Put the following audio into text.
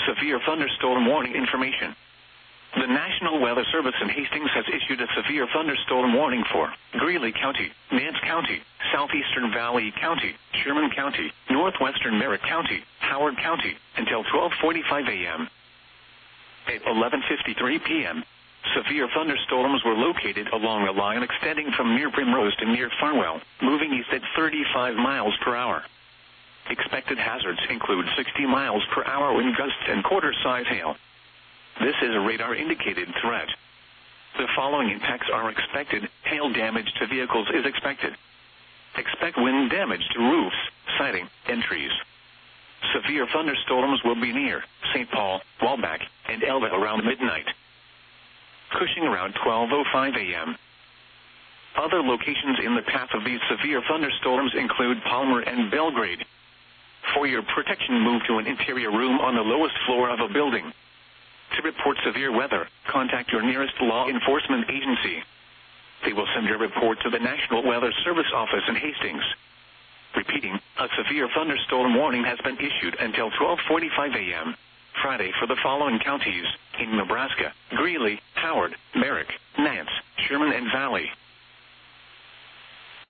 severe thunderstorm warning information. The National Weather Service in Hastings has issued a severe thunderstorm warning for Greeley County, Nance County, Southeastern Valley County, Sherman County, Northwestern Merritt County, Howard County, until 12:45 a.m. At 11:53 p.m., severe thunderstorms were located along a line extending from near Primrose to near Farwell, moving east at 35 miles per hour. Expected hazards include 60 miles per hour wind gusts and quarter-size hail. This is a radar-indicated threat. The following impacts are expected. Hail damage to vehicles is expected. Expect wind damage to roofs, siding, and trees. Severe thunderstorms will be near St. Paul, Walbach, and Elba around midnight. Cushing around 12:05 a.m. Other locations in the path of these severe thunderstorms include Palmer and Belgrade. For your protection, move to an interior room on the lowest floor of a building. To report severe weather, contact your nearest law enforcement agency. They will send your report to the National Weather Service office in Hastings. Repeating, a severe thunderstorm warning has been issued until 12:45 a.m. Friday for the following counties in Nebraska: Greeley, Howard, Merrick, Nance, Sherman and Valley.